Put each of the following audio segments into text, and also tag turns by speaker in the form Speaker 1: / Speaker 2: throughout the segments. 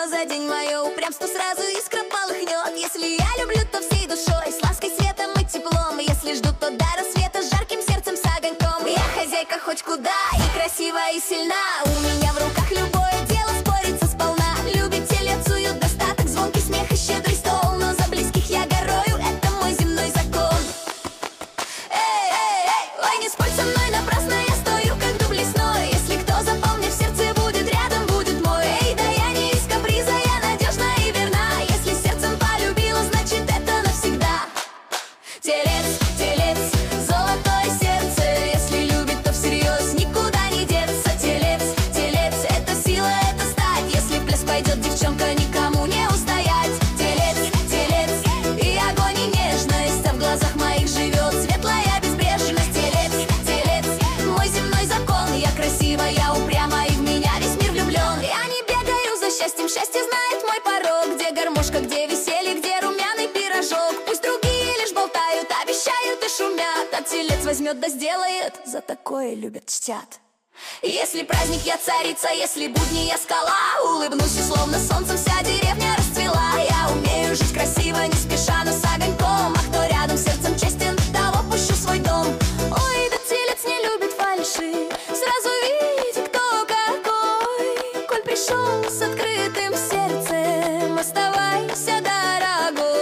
Speaker 1: но за день мое упрямство сразу искра полыхнет. Если я люблю, то всей душой, с лаской, светом и теплом. Если жду, то до рассвета, с жарким сердцем, с огоньком. Я хозяйка хоть куда, и красива, и сильна. У меня в руках любое дело спорится сполна. Любитель отцуют достаток, звонкий смех и щедрый стол. Но за близких я горою, это мой земной закон. Эй, эй, эй, ой, не спорь со мной напрасно, я стою как дуб лесной. Если кто запал мне в сердце, будет рядом, будет мой. Эй, да я не из каприза, я надежна и верна. Если сердцем полюбила, значит это навсегда. Телец, телец, золотое сердце. Если любит, то всерьез никуда не деться. Телец, телец, это сила, это стать. Если в пляс пойдет девчонка, никому не устоять. Телец, телец, и огонь, и нежность, а в глазах моих живет светлая безбрежность. Телец, телец, мой земной закон. Я красива, я упряма, и в меня весь мир влюблен. Я не бегаю за счастьем, счастье знает мой порог. Где гармошка, где веселье, где румяный пирожок. Пусть другие лишь болтают, обещают и шумят, а телец возьмет да сделает, за такое любят, чтят. Если праздник, я царица, если будни, я скала. Улыбнусь, и словно солнцем вся деревня расцвела. Я умею жить красиво, не спеша, но с огоньком. А кто рядом сердцем честен, того пущу в свой дом. Ой, да телец не любит фальши, сразу видит, кто какой. Коль пришел с открытым сердцем, оставайся, дорогой.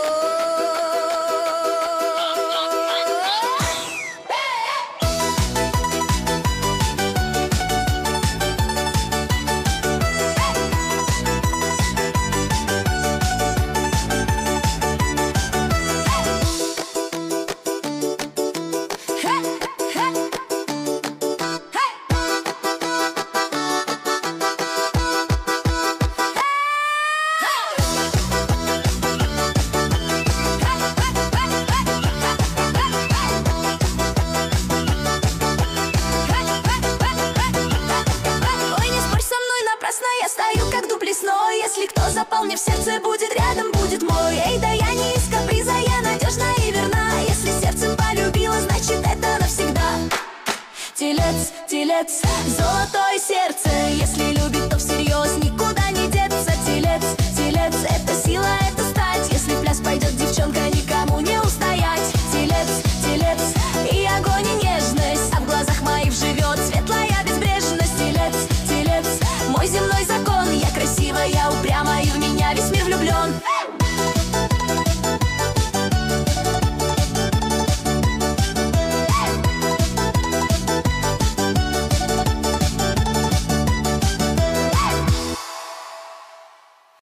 Speaker 1: Я стою как дуб лесной. Если кто запал мне в сердце, будет рядом, будет мой. Эй, да я не из каприза, я надежна и верна. Если сердцем полюбила, значит это навсегда. Телец, телец, золотое сердце.